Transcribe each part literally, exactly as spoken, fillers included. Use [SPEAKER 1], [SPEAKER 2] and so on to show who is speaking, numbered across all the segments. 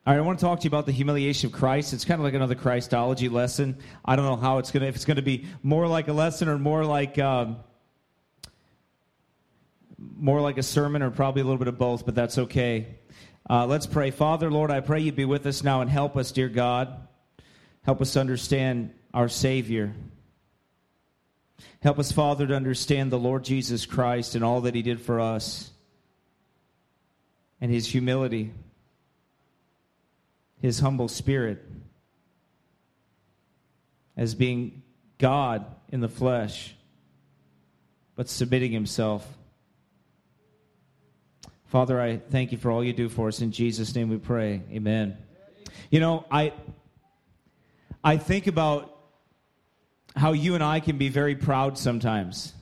[SPEAKER 1] All right, I want to talk to you about the humiliation of Christ. It's kind of like another Christology lesson. I don't know how it's going to, if it's going to be more like a lesson or more like um, more like a sermon, or probably a little bit of both, but that's okay. Uh, let's pray. Father, Lord, I pray you be with us now and help us, dear God. Help us understand our Savior. Help us, Father, to understand the Lord Jesus Christ and all that he did for us, and his humility, his humble spirit, as being God in the flesh, but submitting himself. Father, I thank you for all you do for us. In Jesus' name we pray. Amen. You know, I I think about how you and I can be very proud sometimes.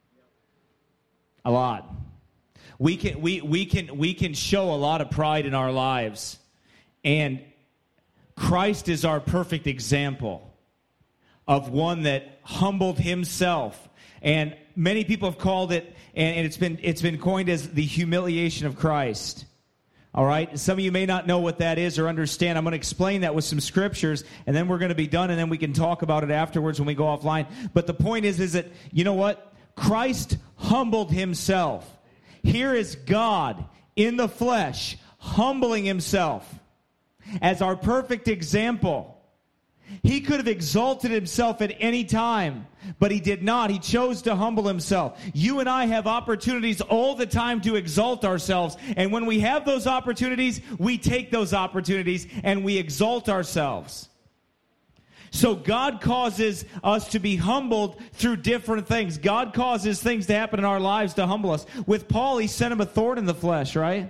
[SPEAKER 1] A lot. We can we we can we can show a lot of pride in our lives. And Christ is our perfect example of one that humbled himself. And many people have called it, and it's been it's been coined as the humiliation of Christ. All right? Some of you may not know what that is or understand. I'm going to explain that with some scriptures, and then we're going to be done, and then we can talk about it afterwards when we go offline. But the point is, is that, you know what? Christ humbled himself. Here is God in the flesh, humbling himself as our perfect example. He could have exalted himself at any time, but he did not. He chose to humble himself. You and I have opportunities all the time to exalt ourselves. And when we have those opportunities, we take those opportunities and we exalt ourselves. So God causes us to be humbled through different things. God causes things to happen in our lives to humble us. With Paul, he sent him a thorn in the flesh, right?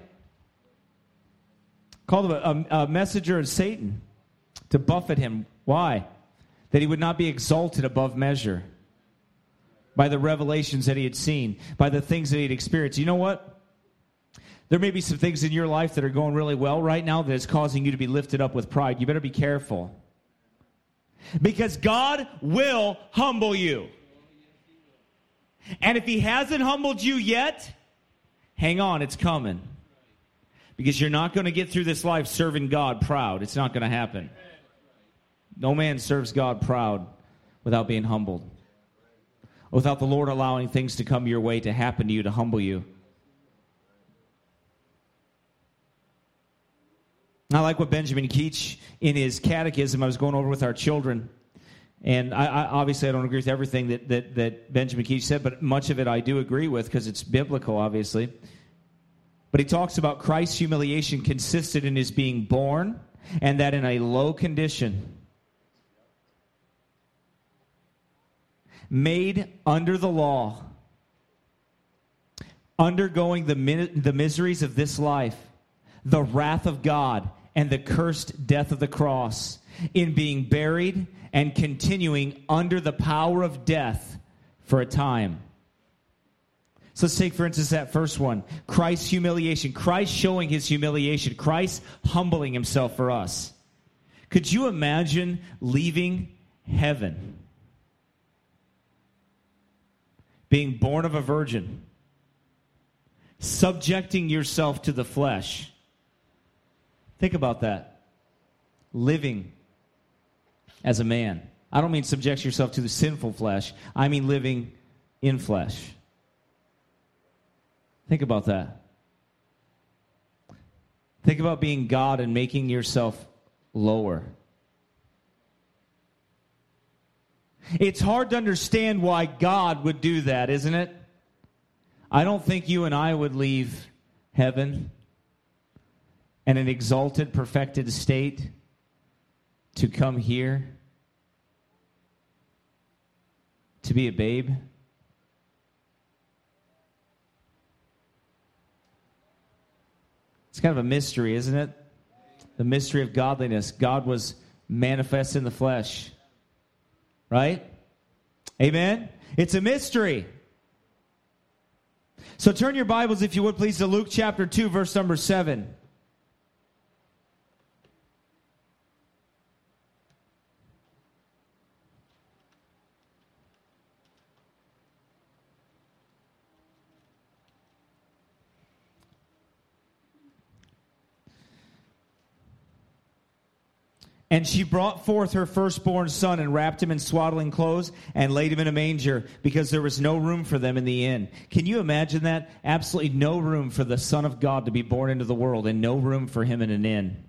[SPEAKER 1] Called him a, a, a messenger of Satan to buffet him. Why? That he would not be exalted above measure by the revelations that he had seen, by the things that he had experienced. You know what? There may be some things in your life that are going really well right now that is causing you to be lifted up with pride. You better be careful. Because God will humble you. And if he hasn't humbled you yet, hang on, it's coming. Because you're not going to get through this life serving God proud. It's not going to happen. No man serves God proud without being humbled. Without the Lord allowing things to come your way, to happen to you, to humble you. I like what Benjamin Keach, in his catechism, I was going over with our children. And I, I obviously I don't agree with everything that, that, that Benjamin Keach said, but much of it I do agree with because it's biblical, obviously. But he talks about Christ's humiliation consisted in his being born, and that in a low condition, made under the law, undergoing the, min- the miseries of this life, the wrath of God, and the cursed death of the cross, in being buried and continuing under the power of death for a time. So let's take, for instance, that first one. Christ's humiliation. Christ showing his humiliation. Christ humbling himself for us. Could you imagine leaving heaven, being born of a virgin, subjecting yourself to the flesh? Think about that. Living as a man. I don't mean subject yourself to the sinful flesh. I mean living in flesh. Think about that. Think about being God and making yourself lower. It's hard to understand why God would do that, isn't it? I don't think you and I would leave heaven and an exalted, perfected state to come here to be a babe. It's kind of a mystery, isn't it? The mystery of godliness. God was manifest in the flesh. Right? Amen? It's a mystery. So turn your Bibles, if you would, please, to Luke chapter two, verse number seven. And she brought forth her firstborn son and wrapped him in swaddling clothes and laid him in a manger because there was no room for them in the inn. Can you imagine that? Absolutely no room for the Son of God to be born into the world and no room for him in an inn.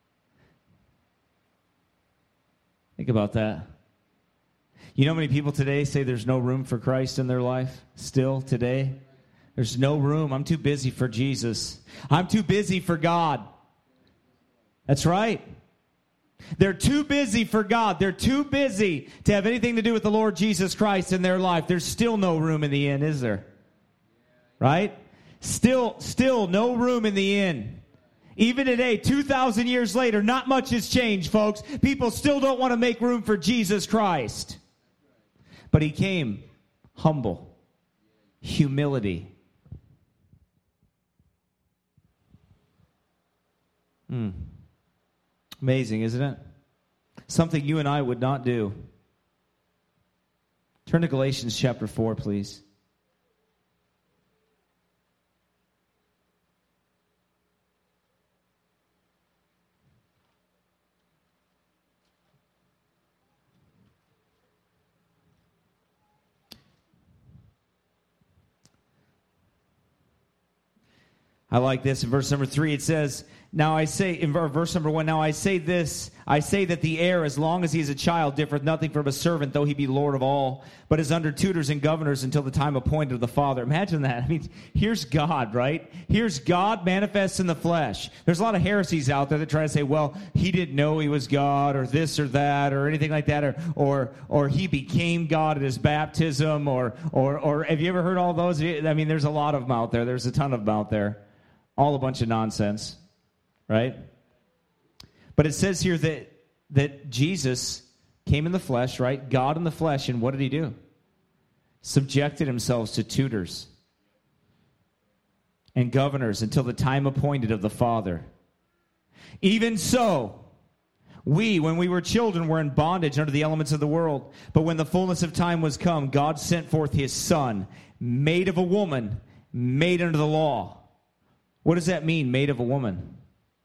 [SPEAKER 1] Think about that. You know how many people today say there's no room for Christ in their life? Still today? There's no room. I'm too busy for Jesus. I'm too busy for God. That's right. They're too busy for God. They're too busy to have anything to do with the Lord Jesus Christ in their life. There's still no room in the inn, is there? Right? Still, still no room in the inn. Even today, two thousand years later, not much has changed, folks. People still don't want to make room for Jesus Christ. But he came humble, humility. Hmm. Amazing, isn't it? Something you and I would not do. Turn to Galatians chapter four, please. I like this. In verse number three, it says, now I say, in verse number one, now I say this, I say that the heir, as long as he is a child, differeth nothing from a servant, though he be Lord of all, but is under tutors and governors until the time appointed of the Father. Imagine that. I mean, here's God, right? Here's God manifest in the flesh. There's a lot of heresies out there that try to say, well, he didn't know he was God, or this or that, or anything like that, or or or he became God at his baptism, or or or have you ever heard all those? I mean, there's a lot of them out there. There's a ton of them out there. All a bunch of nonsense, right? But it says here that that Jesus came in the flesh, right? God in the flesh, and what did he do? Subjected himself to tutors and governors until the time appointed of the Father. Even so, we, when we were children, were in bondage under the elements of the world. But when the fullness of time was come, God sent forth his Son, made of a woman, made under the law. What does that mean, made of a woman?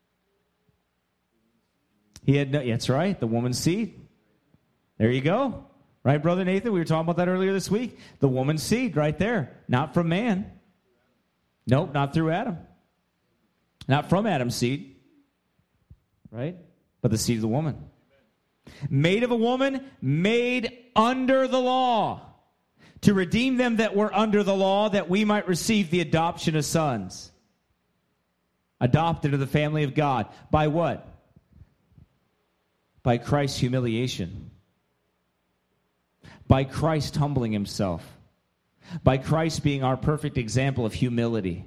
[SPEAKER 1] He had no, that's right, the woman's seed. There you go. Right, Brother Nathan? We were talking about that earlier this week. The woman's seed right there. Not from man. Nope, not through Adam. Not from Adam's seed. Right? But the seed of the woman. Made of a woman, made under the law. To redeem them that were under the law, that we might receive the adoption of sons. Adopted to the family of God. By what? By Christ's humiliation. By Christ humbling himself. By Christ being our perfect example of humility.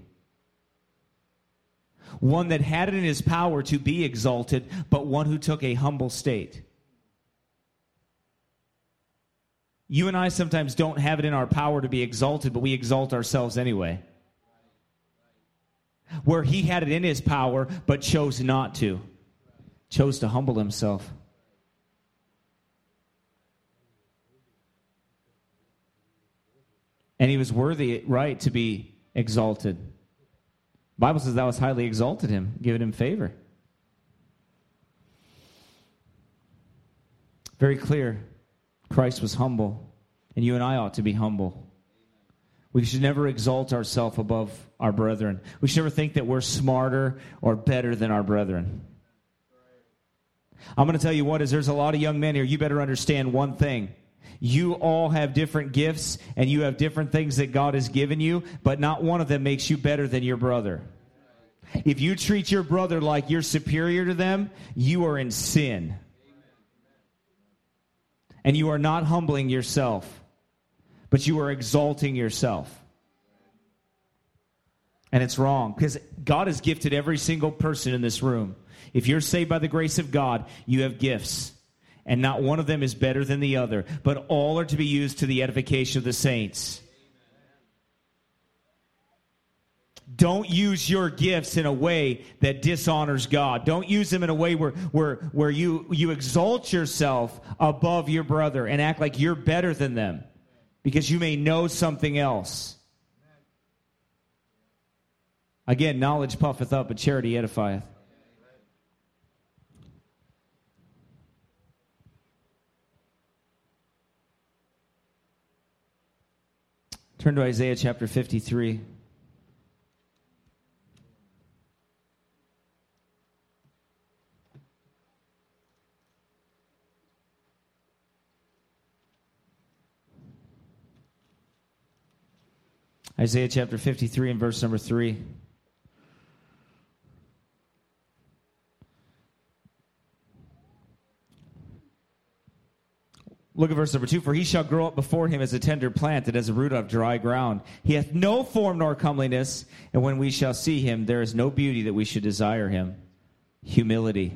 [SPEAKER 1] One that had it in his power to be exalted, but one who took a humble state. You and I sometimes don't have it in our power to be exalted, but we exalt ourselves anyway. Where he had it in his power, but chose not to. Chose to humble himself. And he was worthy, right, to be exalted. The Bible says that was highly exalted him, given him favor. Very clear. Christ was humble, and you and I ought to be humble. We should never exalt ourselves above our brethren. We should never think that we're smarter or better than our brethren. I'm going to tell you what is, there's a lot of young men here. You better understand one thing. You all have different gifts, and you have different things that God has given you, but not one of them makes you better than your brother. If you treat your brother like you're superior to them, you are in sin. And you are not humbling yourself, but you are exalting yourself. And it's wrong, because God has gifted every single person in this room. If you're saved by the grace of God, you have gifts. And not one of them is better than the other, but all are to be used to the edification of the saints. Don't use your gifts in a way that dishonors God. Don't use them in a way where, where, where you, you exalt yourself above your brother and act like you're better than them because you may know something else. Again, knowledge puffeth up, but charity edifieth. Turn to Isaiah chapter fifty-three. Isaiah chapter fifty-three and verse number three. Look at verse number two. For he shall grow up before him as a tender plant and as a root of dry ground. He hath no form nor comeliness, and when we shall see him, there is no beauty that we should desire him. Humility.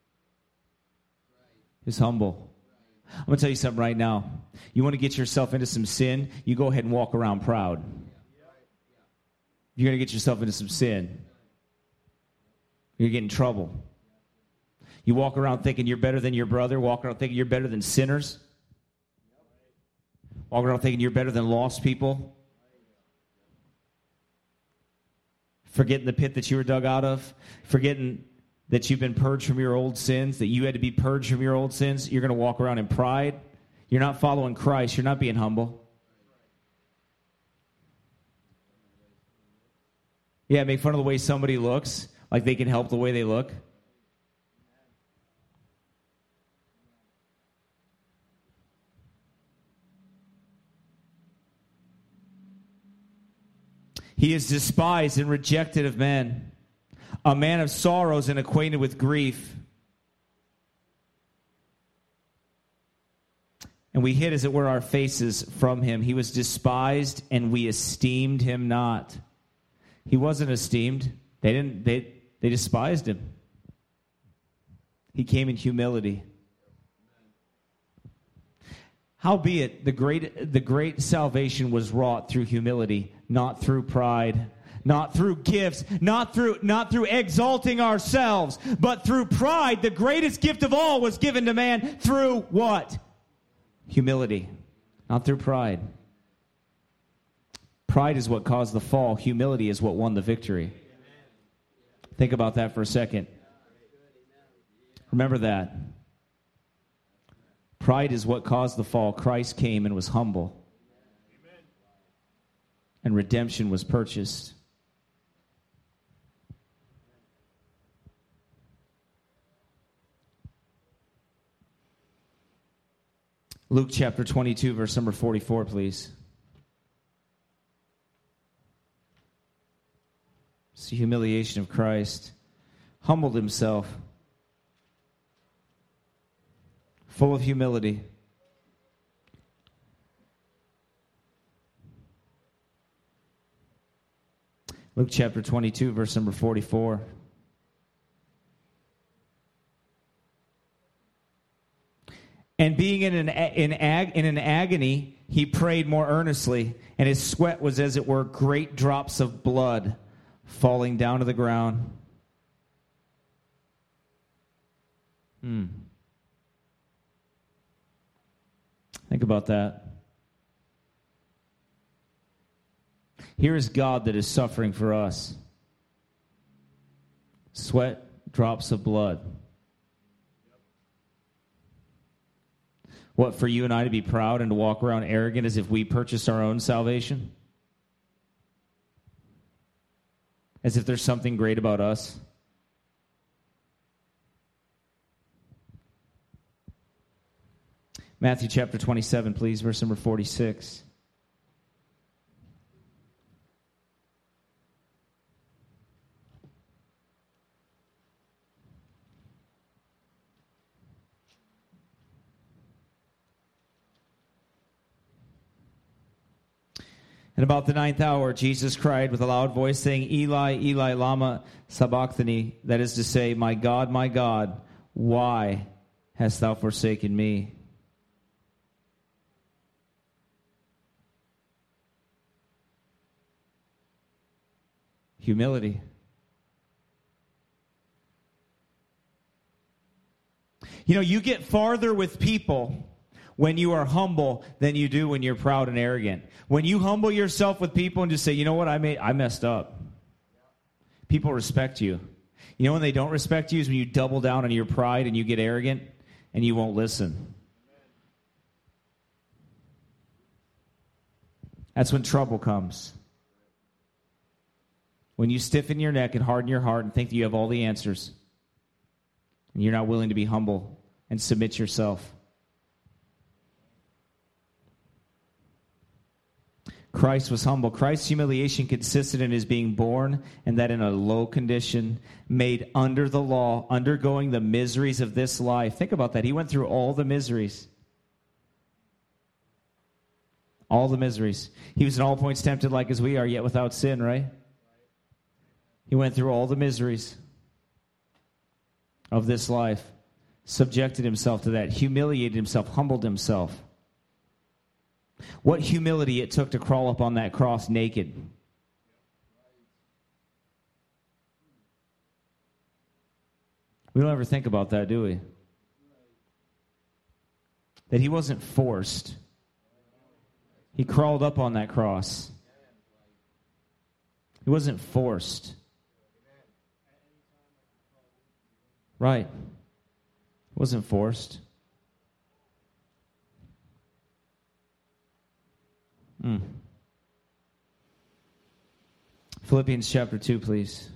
[SPEAKER 1] He's humble. I'm going to tell you something right now. You want to get yourself into some sin, you go ahead and walk around proud. You're going to get yourself into some sin. You're getting in trouble. You walk around thinking you're better than your brother, walk around thinking you're better than sinners, walk around thinking you're better than lost people, forgetting the pit that you were dug out of, forgetting that you've been purged from your old sins, that you had to be purged from your old sins. You're going to walk around in pride. You're not following Christ. You're not being humble. Yeah, make fun of the way somebody looks, like they can help the way they look. He is despised and rejected of men, a man of sorrows and acquainted with grief. And we hid, as it were, our faces from him. He was despised, and we esteemed him not. He wasn't esteemed. They didn't. They they despised him. He came in humility. Howbeit, the great the great salvation was wrought through humility, not through pride, not through gifts, not through not through exalting ourselves, but through pride. The greatest gift of all was given to man through what? Humility, not through pride. Pride is what caused the fall. Humility is what won the victory. Think about that for a second. Remember that. Pride is what caused the fall. Christ came and was humble. And redemption was purchased. Luke chapter twenty-two, verse number forty-four, please. It's the humiliation of Christ. Humbled himself. Full of humility. Luke chapter twenty-two, verse number forty-four. And being in an in, ag, in an agony, he prayed more earnestly, and his sweat was as it were great drops of blood falling down to the ground. Hmm. Think about that. Here is God that is suffering for us. Sweat, drops of blood. What, for you and I to be proud and to walk around arrogant as if we purchased our own salvation? As if there's something great about us? Matthew chapter twenty-seven, please, verse number forty-six. And about the ninth hour, Jesus cried with a loud voice, saying, Eli, Eli, lama sabachthani, that is to say, my God, my God, why hast thou forsaken me? Humility. You know, you get farther with people when you are humble than you do when you're proud and arrogant. When you humble yourself with people and just say, you know what, I made, I messed up. People respect you. You know when they don't respect you is when you double down on your pride and you get arrogant and you won't listen. That's when trouble comes. When you stiffen your neck and harden your heart and think that you have all the answers, and you're not willing to be humble and submit yourself. Christ was humble. Christ's humiliation consisted in his being born, and that in a low condition, made under the law, undergoing the miseries of this life. Think about that. He went through all the miseries. All the miseries. He was in all points tempted like as we are, yet without sin, right? He went through all the miseries of this life, subjected himself to that, humiliated himself, humbled himself. What humility it took to crawl up on that cross naked. We don't ever think about that, do we? That he wasn't forced. He crawled up on that cross. He wasn't forced. Right. He wasn't forced. Mm. Philippians chapter two, please.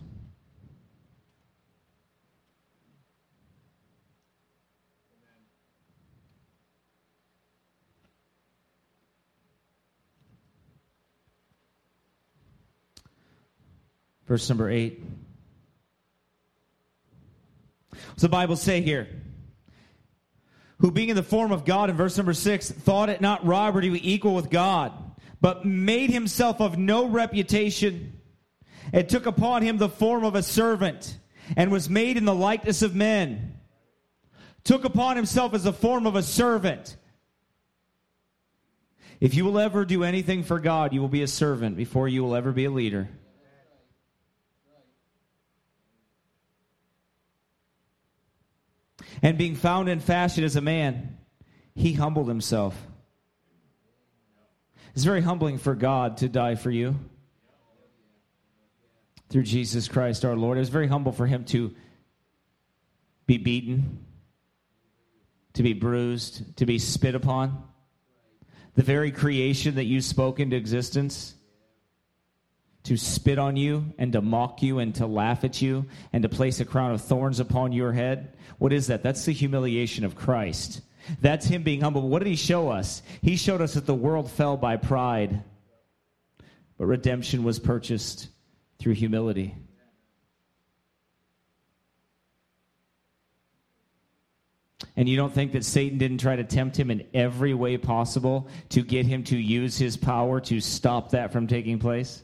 [SPEAKER 1] Verse number eight. What's the Bible say here? Who being in the form of God, in verse number six, thought it not robbery to be equal with God, but made himself of no reputation, and took upon him the form of a servant, and was made in the likeness of men. Took upon himself as the form of a servant. If you will ever do anything for God, you will be a servant before you will ever be a leader. And being found in fashion as a man, he humbled himself. It's very humbling for God to die for you through Jesus Christ our Lord. It was very humble for him to be beaten, to be bruised, to be spit upon. The very creation that you spoke into existence, to spit on you and to mock you and to laugh at you and to place a crown of thorns upon your head. What is that? That's the humiliation of Christ. That's him being humble. What did he show us? He showed us that the world fell by pride, but redemption was purchased through humility. And you don't think that Satan didn't try to tempt him in every way possible to get him to use his power to stop that from taking place?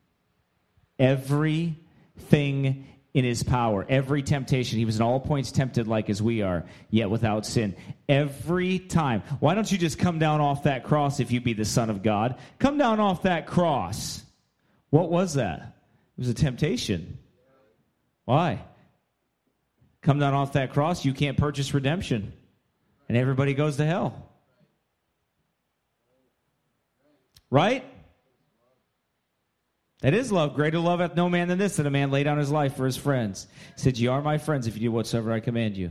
[SPEAKER 1] Everything in his power, every temptation. He was in all points tempted like as we are, yet without sin. Every time. Why don't you just come down off that cross if you be the Son of God? Come down off that cross. What was that? It was a temptation. Why? Come down off that cross, you can't purchase redemption. And everybody goes to hell. Right? That is love. Greater love hath no man than this, that a man lay down his life for his friends. He said, ye are my friends if you do whatsoever I command you.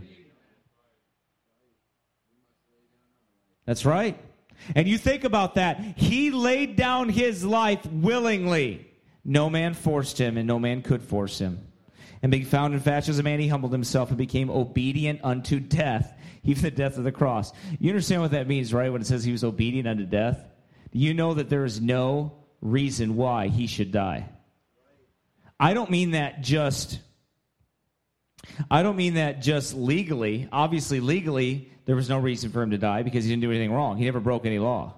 [SPEAKER 1] That's right. And you think about that. He laid down his life willingly. No man forced him, and no man could force him. And being found in fashion as a man, he humbled himself and became obedient unto death, even the death of the cross. You understand what that means, right? When it says he was obedient unto death? You know that there is no reason why he should die. I don't mean that just I don't mean that just legally. Obviously, legally, there was no reason for him to die because he didn't do anything wrong. He never broke any law.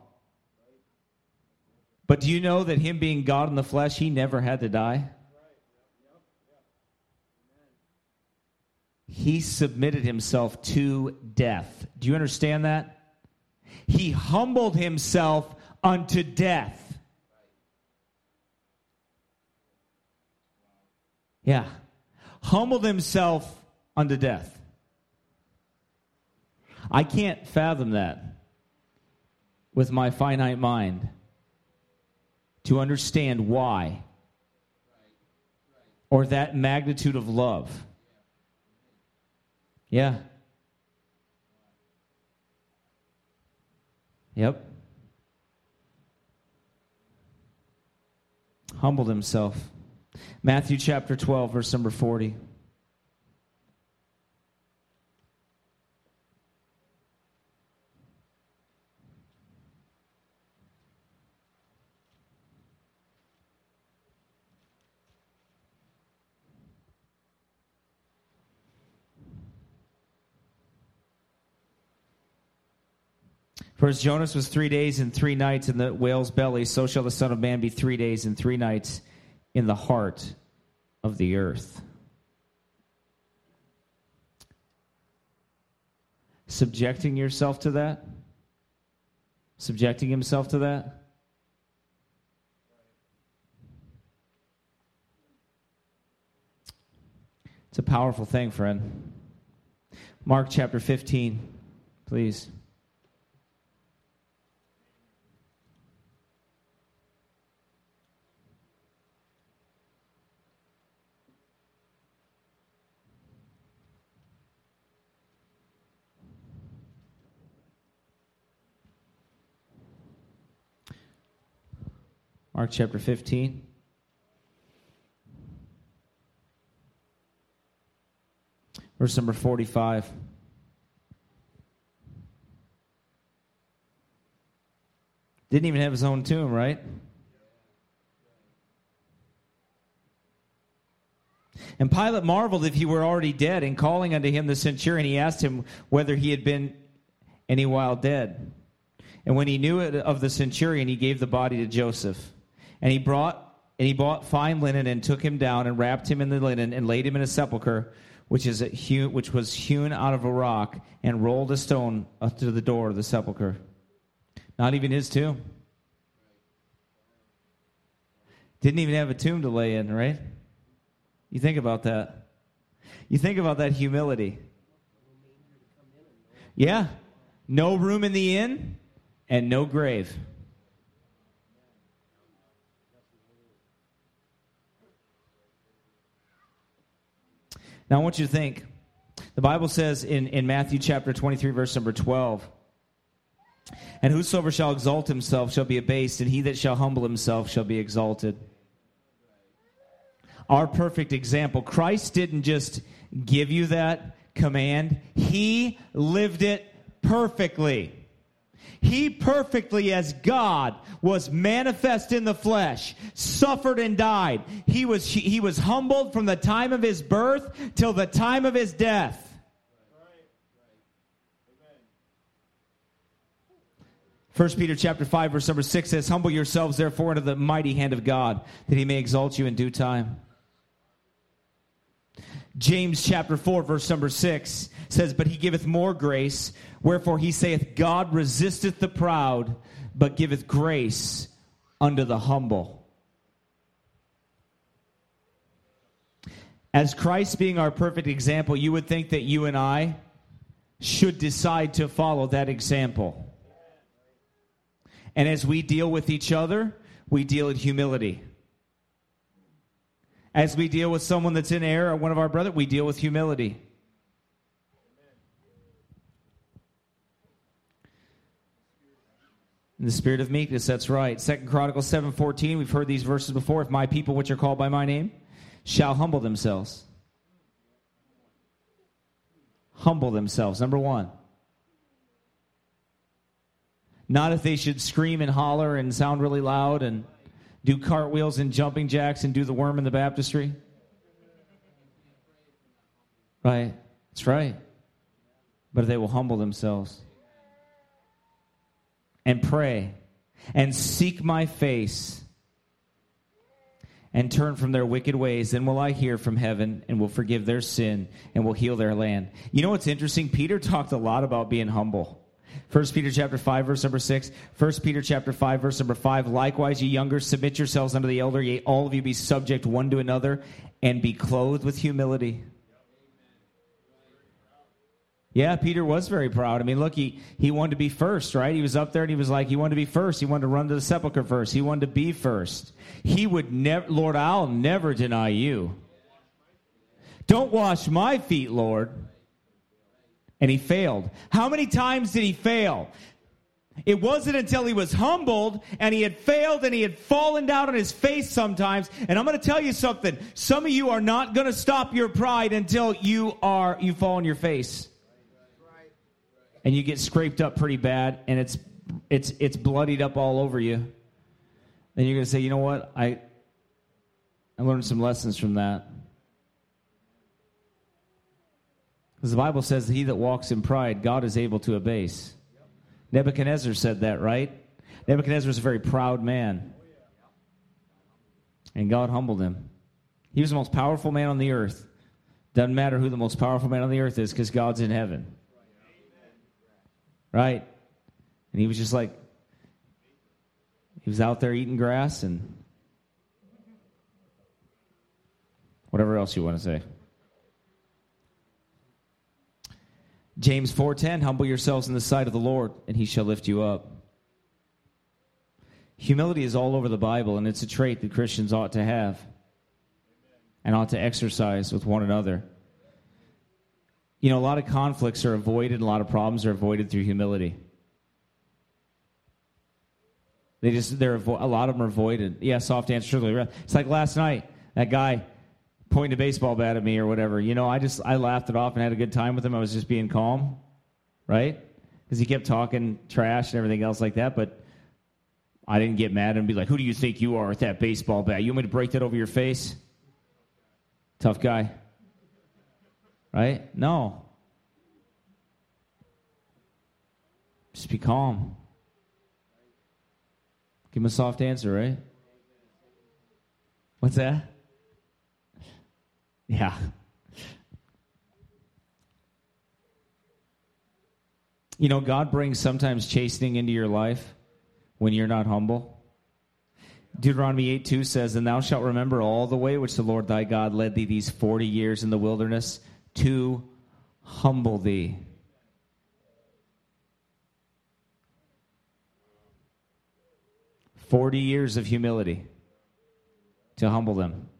[SPEAKER 1] But do you know that him being God in the flesh, he never had to die? He submitted himself to death. Do you understand that? He humbled himself unto death. Yeah. Humbled himself unto death. I can't fathom that with my finite mind to understand why or that magnitude of love. Yeah. Yep. Humbled himself. Matthew chapter twelve, verse number forty. For as Jonas was three days and three nights in the whale's belly, so shall the Son of Man be three days and three nights in the heart of the earth. Subjecting yourself to that? Subjecting himself to that? It's a powerful thing, friend. Mark chapter fifteen, please. Mark chapter fifteen. Verse number forty-five. Didn't even have his own tomb, right? And Pilate marveled if he were already dead, and calling unto him the centurion, he asked him whether he had been any while dead. And when he knew it of the centurion, he gave the body to Joseph. And he brought and he bought fine linen and took him down and wrapped him in the linen and laid him in a sepulchre, which is a hewn, which was hewn out of a rock, and rolled a stone up to the door of the sepulchre. Not even his tomb. Didn't even have a tomb to lay in, right? You think about that. You think about that humility. Yeah. No room in the inn and no grave. Now I want you to think. The Bible says in, in Matthew chapter twenty-three, verse number twelve, and whosoever shall exalt himself shall be abased, and he that shall humble himself shall be exalted. Our perfect example. Christ didn't just give you that command. He lived it perfectly. He perfectly, as God, was manifest in the flesh, suffered and died. He was, he was humbled from the time of his birth till the time of his death. First Peter chapter five, verse number six says, humble yourselves therefore under the mighty hand of God, that he may exalt you in due time. James chapter four, verse number six says, but he giveth more grace, wherefore he saith, God resisteth the proud, but giveth grace unto the humble. As Christ being our perfect example, you would think that you and I should decide to follow that example. And as we deal with each other, we deal in humility. As we deal with someone that's in error or one of our brothers, we deal with humility. In the spirit of meekness, that's right. Second Chronicles seven fourteen, we've heard these verses before. If my people, which are called by my name, shall humble themselves. Humble themselves, number one. Not if they should scream and holler and sound really loud and do cartwheels and jumping jacks and do the worm in the baptistry. Right. That's right. But they will humble themselves and pray and seek my face and turn from their wicked ways. Then will I hear from heaven and will forgive their sin and will heal their land. You know what's interesting? Peter talked a lot about being humble. First Peter chapter five, verse number six. First Peter chapter five, verse number five. Likewise, ye younger, submit yourselves unto the elder. Yea, all of you be subject one to another, and be clothed with humility. Yeah, Peter was very proud. I mean, look, he, he wanted to be first, right? He was up there and he was like, he wanted to be first. He wanted to run to the sepulchre first. He wanted to be first. He would never, Lord, I'll never deny you. Don't wash my feet, Lord. And he failed. How many times did he fail? It wasn't until he was humbled and he had failed and he had fallen down on his face sometimes. And I'm going to tell you something. Some of you are not going to stop your pride until you are you fall on your face. And you get scraped up pretty bad and it's it's it's bloodied up all over you. Then you're going to say, you know what? I I learned some lessons from that. Because the Bible says he that walks in pride, God is able to abase. Nebuchadnezzar said that, right? Nebuchadnezzar was a very proud man. And God humbled him. He was the most powerful man on the earth. Doesn't matter who the most powerful man on the earth is because God's in heaven. Right? And he was just like, he was out there eating grass and whatever else you want to say. James four ten, humble yourselves in the sight of the Lord, and he shall lift you up. Humility is all over the Bible, and it's a trait that Christians ought to have and ought to exercise with one another. You know, a lot of conflicts are avoided, a lot of problems are avoided through humility. They just, they're avo- a lot of them are avoided. Yeah, soft answer. Truly. It's like last night, that guy pointing a baseball bat at me or whatever. You know, I just, I laughed it off and had a good time with him. I was just being calm, right? Because he kept talking trash and everything else like that, but I didn't get mad and be like, who do you think you are with that baseball bat? You want me to break that over your face? Tough guy. Right? No. Just be calm. Give him a soft answer, right? What's that? Yeah. You know, God brings sometimes chastening into your life when you're not humble. Deuteronomy eight two says, and thou shalt remember all the way which the Lord thy God led thee these forty years in the wilderness to humble thee. Forty years of humility to humble them.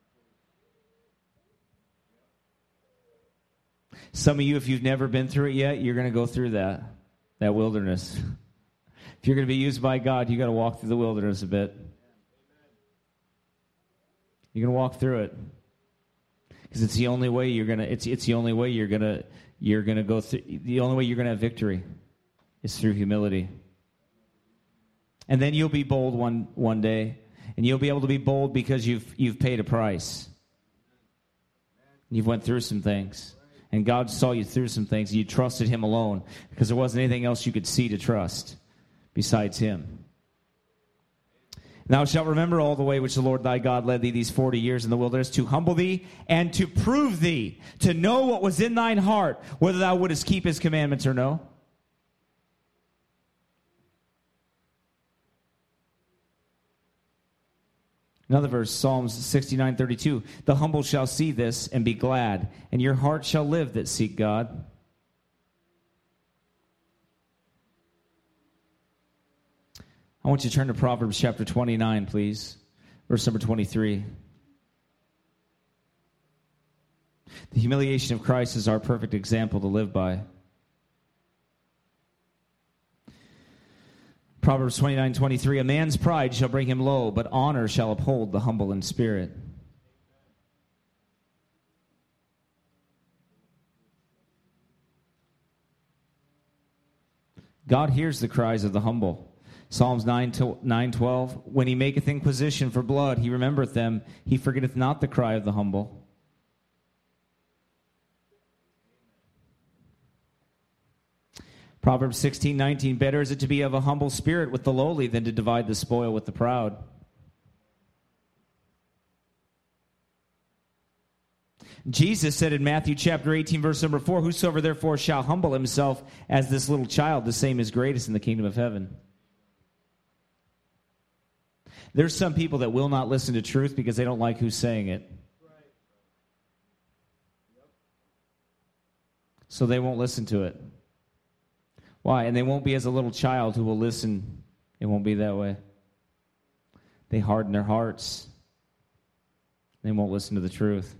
[SPEAKER 1] Some of you, if you've never been through it yet, you're going to go through that, that wilderness. If you're going to be used by God, you got to walk through the wilderness a bit. You're going to walk through it because it's the only way you're going to. It's it's the only way you're going to you're going to go through. The only way you're going to have victory is through humility. And then you'll be bold one one day, and you'll be able to be bold because you've you've paid a price. You've went through some things. And God saw you through some things. You trusted him alone because there wasn't anything else you could see to trust besides him. Thou shalt remember all the way which the Lord thy God led thee these forty years in the wilderness to humble thee and to prove thee, to know what was in thine heart, whether thou wouldest keep his commandments or no. Another verse, Psalms sixty-nine thirty-two. The humble shall see this and be glad, and your heart shall live that seek God. I want you to turn to Proverbs chapter twenty-nine, please. Verse number twenty-three. The humiliation of Christ is our perfect example to live by. Proverbs twenty-nine twenty-three, a man's pride shall bring him low, but honor shall uphold the humble in spirit. God hears the cries of the humble. Psalms nine twelve, when he maketh inquisition for blood, he remembereth them. He forgetteth not the cry of the humble. Proverbs sixteen nineteen, better is it to be of a humble spirit with the lowly than to divide the spoil with the proud. Jesus said in Matthew chapter eighteen, verse number four, whosoever therefore shall humble himself as this little child, the same is greatest in the kingdom of heaven. There's some people that will not listen to truth because they don't like who's saying it. So they won't listen to it. Why? And they won't be as a little child who will listen. It won't be that way. They harden their hearts. They won't listen to the truth.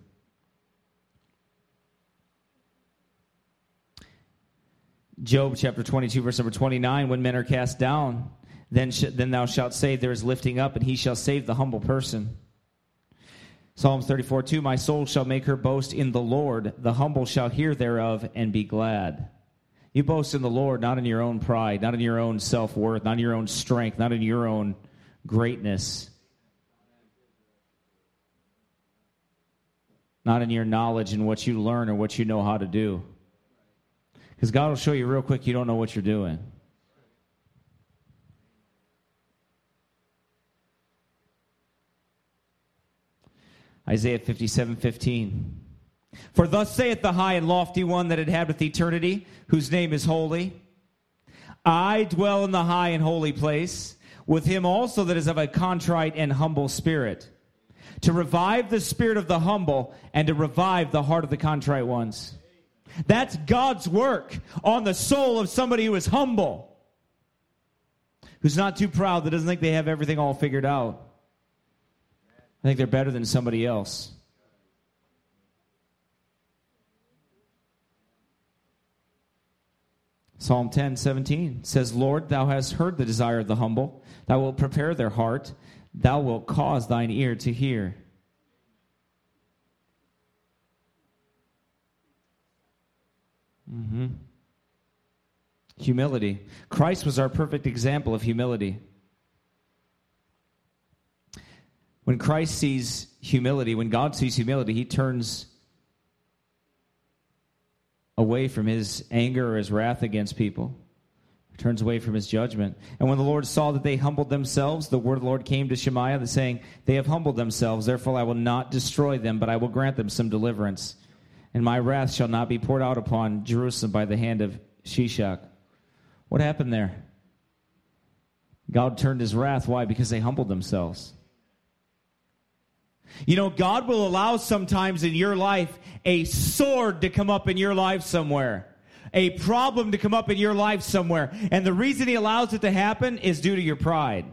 [SPEAKER 1] Job chapter twenty-two, verse number twenty-nine, when men are cast down, then, sh- then thou shalt say, there is lifting up, and he shall save the humble person. Psalms thirty-four, two, my soul shall make her boast in the Lord. The humble shall hear thereof and be glad. You boast in the Lord, not in your own pride, not in your own self-worth, not in your own strength, not in your own greatness, not in your knowledge and what you learn or what you know how to do. Because God will show you real quick you don't know what you're doing. Isaiah fifty-seven fifteen. For thus saith the high and lofty one that inhabiteth eternity, whose name is holy. I dwell in the high and holy place, with him also that is of a contrite and humble spirit, to revive the spirit of the humble and to revive the heart of the contrite ones. That's God's work on the soul of somebody who is humble, who's not too proud, that doesn't think they have everything all figured out. I think they're better than somebody else. Psalm ten seventeen says, Lord, thou hast heard the desire of the humble. Thou wilt prepare their heart. Thou wilt cause thine ear to hear. Mm-hmm. Humility. Christ was our perfect example of humility. When Christ sees humility, when God sees humility, he turns away from his anger or his wrath against people. He turns away from his judgment. And when the Lord saw that they humbled themselves, the word of the Lord came to Shemaiah, saying, they have humbled themselves, therefore I will not destroy them, but I will grant them some deliverance. And my wrath shall not be poured out upon Jerusalem by the hand of Shishak. What happened there? God turned his wrath. Why? Because they humbled themselves. You know, God will allow sometimes in your life a sword to come up in your life somewhere. A problem to come up in your life somewhere. And the reason he allows it to happen is due to your pride.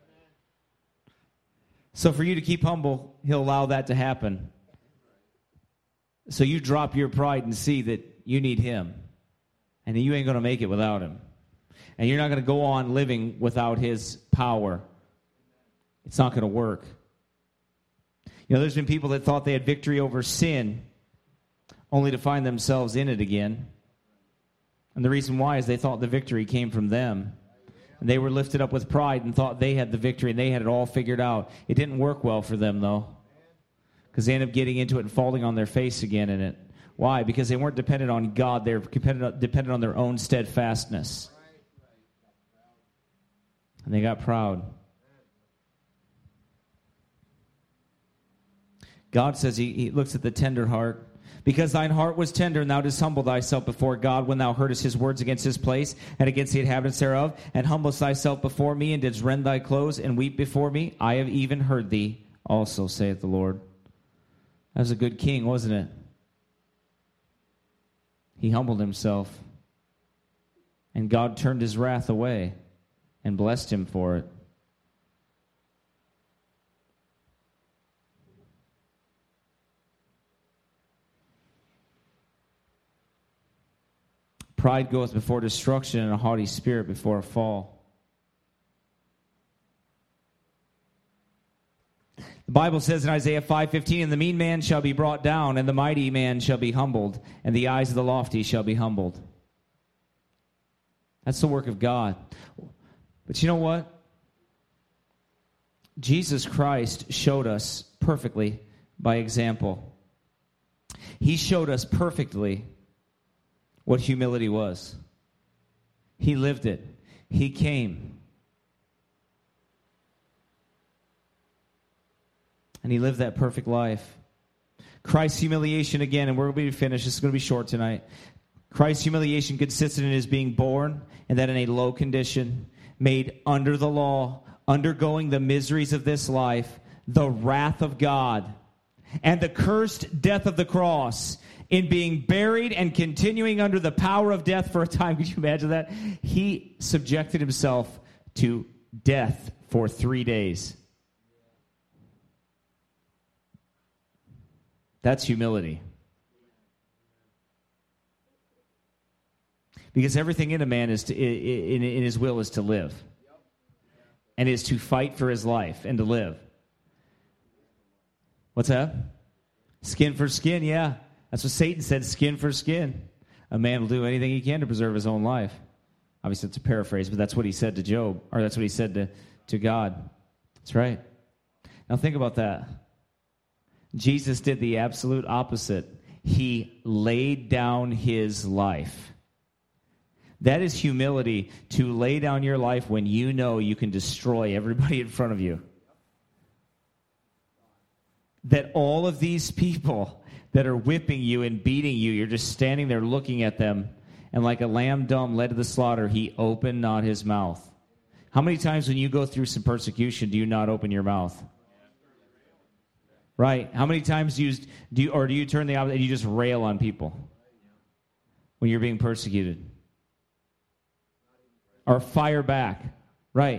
[SPEAKER 1] So for you to keep humble, he'll allow that to happen. So you drop your pride and see that you need him. And you ain't going to make it without him. And you're not going to go on living without his power. It's not going to work. You know, there's been people that thought they had victory over sin only to find themselves in it again. And the reason why is they thought the victory came from them. And they were lifted up with pride and thought they had the victory and they had it all figured out. It didn't work well for them, though, because they ended up getting into it and falling on their face again in it. Why? Because they weren't dependent on God. They were dependent, dependent on their own steadfastness. And they got proud. God says he, he looks at the tender heart. Because thine heart was tender, and thou didst humble thyself before God, when thou heardest his words against his place, and against the inhabitants thereof, and humblest thyself before me, and didst rend thy clothes, and weep before me, I have even heard thee also, saith the Lord. That was a good king, wasn't it? He humbled himself, and God turned his wrath away, and blessed him for it. Pride goeth before destruction, and a haughty spirit before a fall. The Bible says in Isaiah five fifteen, and the mean man shall be brought down, and the mighty man shall be humbled, and the eyes of the lofty shall be humbled. That's the work of God. But you know what? Jesus Christ showed us perfectly by example. He showed us perfectly what humility was. He lived it. He came. And he lived that perfect life. Christ's humiliation, again, and we're going to be finished. This is going to be short tonight. Christ's humiliation consisted in his being born, and that in a low condition, made under the law, undergoing the miseries of this life, the wrath of God, and the cursed death of the cross, in being buried and continuing under the power of death for a time. Could you imagine that? He subjected himself to death for three days. That's humility. Because everything in a man is to, in, in his will is to live. And is to fight for his life and to live. What's that? Skin for skin, yeah. That's what Satan said, skin for skin. A man will do anything he can to preserve his own life. Obviously, it's a paraphrase, but that's what he said to Job, or that's what he said to, to God. That's right. Now think about that. Jesus did the absolute opposite. He laid down his life. That is humility, to lay down your life when you know you can destroy everybody in front of you. That all of these people that are whipping you and beating you, you're just standing there looking at them, and like a lamb dumb led to the slaughter, he opened not his mouth. How many times when you go through some persecution do you not open your mouth? Right. How many times do you, do you or do you turn the opposite and you just rail on people when you're being persecuted? Or fire back? Right.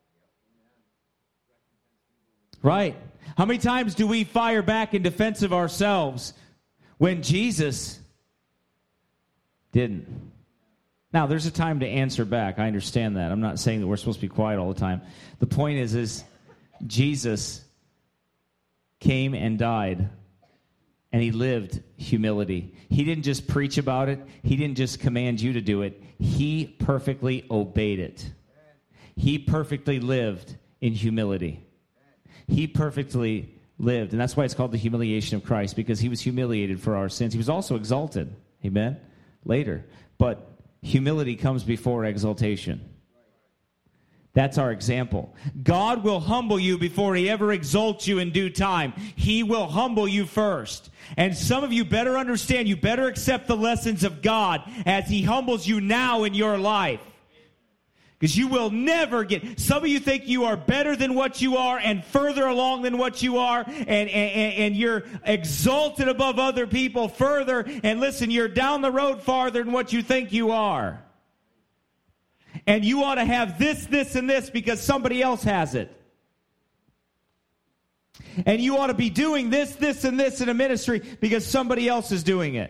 [SPEAKER 1] Right. How many times do we fire back in defense of ourselves when Jesus didn't? Now, there's a time to answer back. I understand that. I'm not saying that we're supposed to be quiet all the time. The point is, is Jesus came and died, and he lived humility. He didn't just preach about it. He didn't just command you to do it. He perfectly obeyed it. He perfectly lived in humility. He perfectly lived, and that's why it's called the humiliation of Christ, because he was humiliated for our sins. He was also exalted, amen, later. But humility comes before exaltation. That's our example. God will humble you before he ever exalts you in due time. He will humble you first. And some of you better understand, you better accept the lessons of God as he humbles you now in your life. Because you will never get... Some of you think you are better than what you are and further along than what you are, and, and, and you're exalted above other people further, and listen, you're down the road farther than what you think you are. And you ought to have this, this, and this because somebody else has it. And you ought to be doing this, this, and this in a ministry because somebody else is doing it.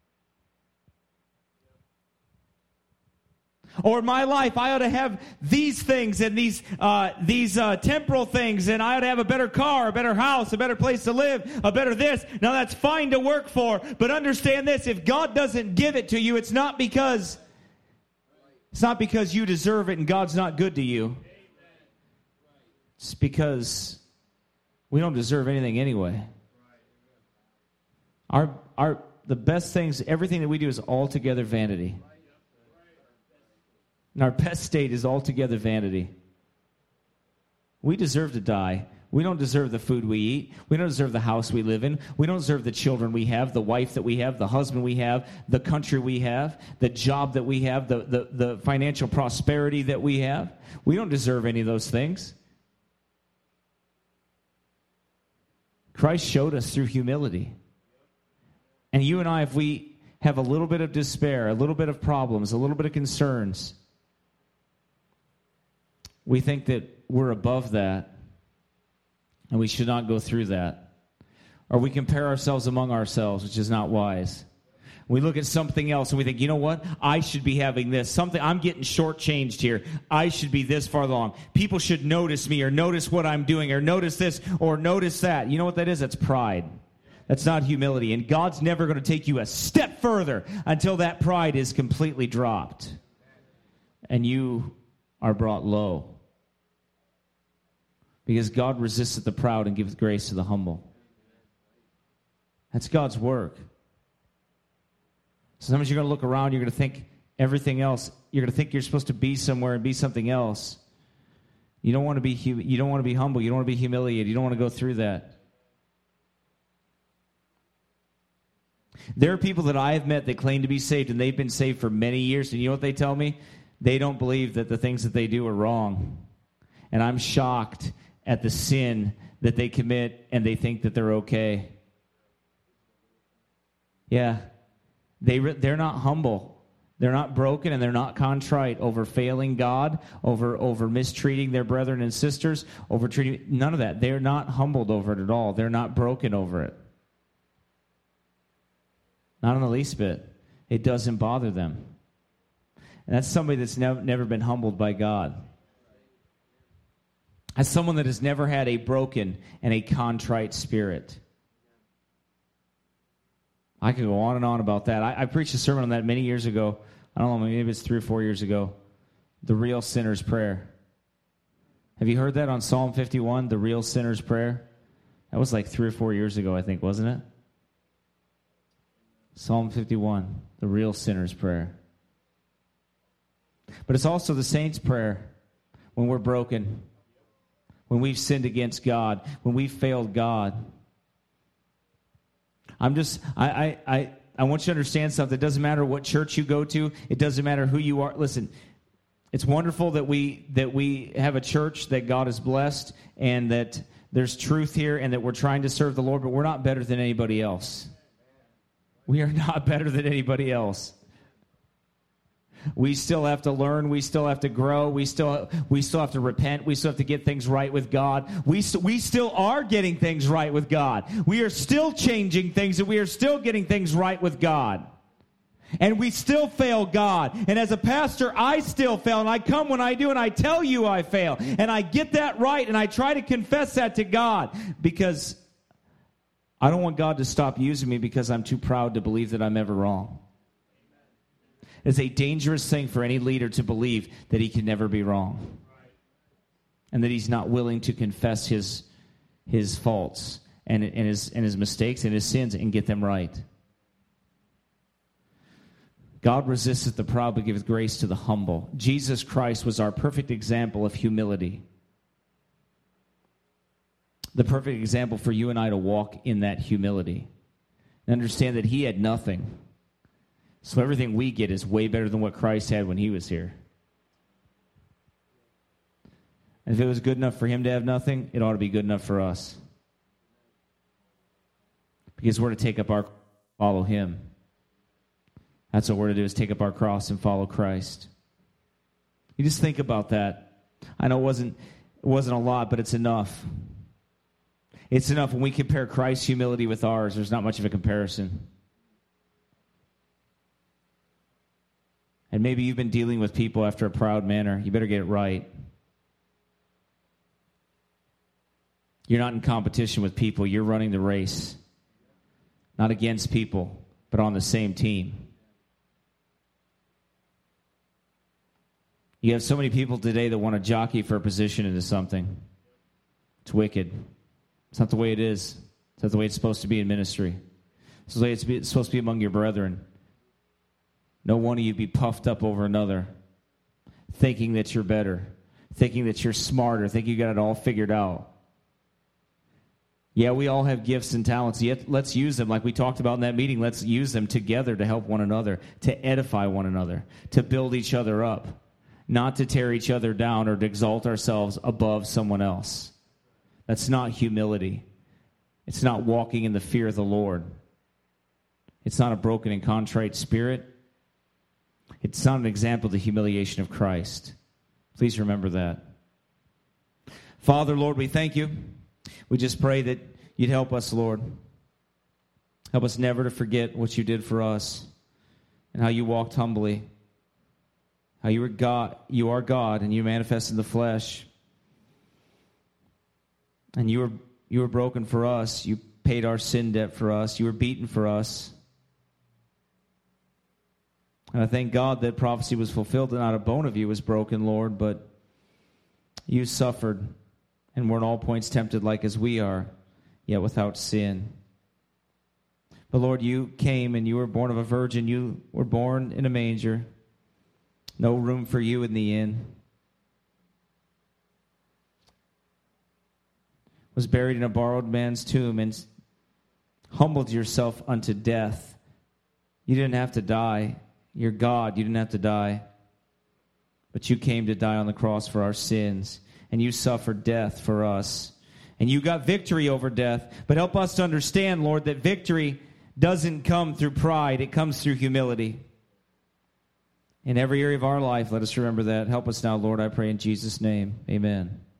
[SPEAKER 1] Or my life, I ought to have these things and these uh, these uh, temporal things, and I ought to have a better car, a better house, a better place to live, a better this. Now that's fine to work for, but understand this: if God doesn't give it to you, it's not because it's not because you deserve it and God's not good to you. It's because we don't deserve anything anyway. Our our the best things, everything that we do is altogether vanity. And our best state is altogether vanity. We deserve to die. We don't deserve the food we eat. We don't deserve the house we live in. We don't deserve the children we have, the wife that we have, the husband we have, the country we have, the job that we have, the, the, the financial prosperity that we have. We don't deserve any of those things. Christ showed us through humility. And you and I, if we have a little bit of despair, a little bit of problems, a little bit of concerns, we think that we're above that, and we should not go through that. Or we compare ourselves among ourselves, which is not wise. We look at something else, and we think, you know what? I should be having this. Something I'm getting shortchanged here. I should be this far along. People should notice me, or notice what I'm doing, or notice this, or notice that. You know what that is? That's pride. That's not humility. And God's never going to take you a step further until that pride is completely dropped. And you are brought low. Because God resisteth the proud and giveth grace to the humble. That's God's work. Sometimes you're going to look around, you're going to think everything else, you're going to think you're supposed to be somewhere and be something else. You don't want to be you don't want to be humble, you don't want to be humiliated, you don't want to go through that. There are people that I have met that claim to be saved, and they've been saved for many years, and you know what they tell me? They don't believe that the things that they do are wrong. And I'm shocked at the sin that they commit, and they think that they're okay. Yeah. They, they're not humble. They're not broken, and they're not contrite over failing God, over, over mistreating their brethren and sisters, over treating, none of that. They're not humbled over it at all. They're not broken over it. Not in the least bit. It doesn't bother them. And that's somebody that's nev- never been humbled by God. As someone that has never had a broken and a contrite spirit. I could go on and on about that. I, I preached a sermon on that many years ago. I don't know, maybe it's three or four years ago. The real sinner's prayer. Have you heard that on Psalm fifty-one, the real sinner's prayer? That was like three or four years ago, I think, wasn't it? Psalm fifty-one, the real sinner's prayer. But it's also the saint's prayer when we're broken, when we've sinned against God, when we've failed God. I'm just, I, I, I, I want you to understand something. It doesn't matter what church you go to. It doesn't matter who you are. Listen, it's wonderful that we that we have a church that God has blessed and that there's truth here and that we're trying to serve the Lord, but we're not better than anybody else. We are not better than anybody else. We still have to learn. We still have to grow. We still we still have to repent. We still have to get things right with God. We st- we still are getting things right with God. We are still changing things, and we are still getting things right with God. And we still fail God. And as a pastor, I still fail. And I come when I do, and I tell you I fail. And I get that right, and I try to confess that to God. Because I don't want God to stop using me because I'm too proud to believe that I'm ever wrong. It's a dangerous thing for any leader to believe that he can never be wrong. And that he's not willing to confess his, his faults and, and, his, and his mistakes and his sins and get them right. God resisteth the proud, but giveth grace to the humble. Jesus Christ was our perfect example of humility. The perfect example for you and I to walk in that humility. And understand that he had nothing. So everything we get is way better than what Christ had when he was here. And if it was good enough for him to have nothing, it ought to be good enough for us. Because we're to take up our, follow him. That's what we're to do, is take up our cross and follow Christ. You just think about that. I know it wasn't, it wasn't a lot, but it's enough. It's enough. When we compare Christ's humility with ours, there's not much of a comparison. And maybe you've been dealing with people after a proud manner. You better get it right. You're not in competition with people. You're running the race. Not against people, but on the same team. You have so many people today that want to jockey for a position into something. It's wicked. It's not the way it is. It's not the way it's supposed to be in ministry. It's the way it's supposed to be among your brethren. No one of you be puffed up over another, thinking that you're better, thinking that you're smarter, thinking you got it all figured out. Yeah, we all have gifts and talents. Yet let's use them like we talked about in that meeting. Let's use them together to help one another, to edify one another, to build each other up, not to tear each other down or to exalt ourselves above someone else. That's not humility. It's not walking in the fear of the Lord. It's not a broken and contrite spirit. It's not an example of the humiliation of Christ. Please remember that. Father, Lord, we thank you. We just pray that you'd help us, Lord. Help us never to forget what you did for us and how you walked humbly, how you were God, you are God, and you manifest in the flesh. And you were you were broken for us. You paid our sin debt for us. You were beaten for us. And I thank God that prophecy was fulfilled and not a bone of you was broken, Lord, but you suffered and were in all points tempted like as we are, yet without sin. But Lord, you came and you were born of a virgin. You were born in a manger. No room for you in the inn. Was buried in a borrowed man's tomb and humbled yourself unto death. You didn't have to die. You're God. You didn't have to die. But you came to die on the cross for our sins. And you suffered death for us. And you got victory over death. But help us to understand, Lord, that victory doesn't come through pride. It comes through humility. In every area of our life, let us remember that. Help us now, Lord, I pray in Jesus' name. Amen.